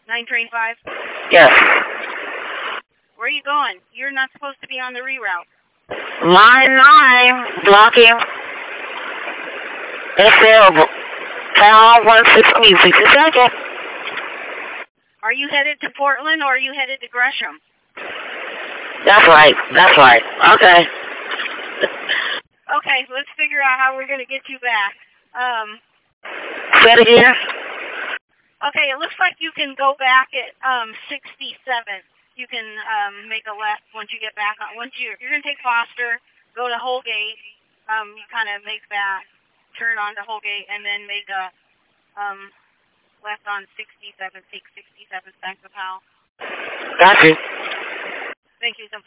935? Yes. Where are you going? You're not supposed to be on the reroute. Line 9, blocking. Available. Pound 160, 60 seconds. Are you headed to Portland or are you headed to Gresham? That's right. That's right. Okay. Okay, let's figure out how we're going to get you back. Say it again. Okay, it looks like you can go back at 67. You can make a left once you get back on. Once you're going to take Foster, go to Holgate. You kind of make that turn onto Holgate and then make a left on 67. Take 67 back to Powell. Got you. Thank you so much.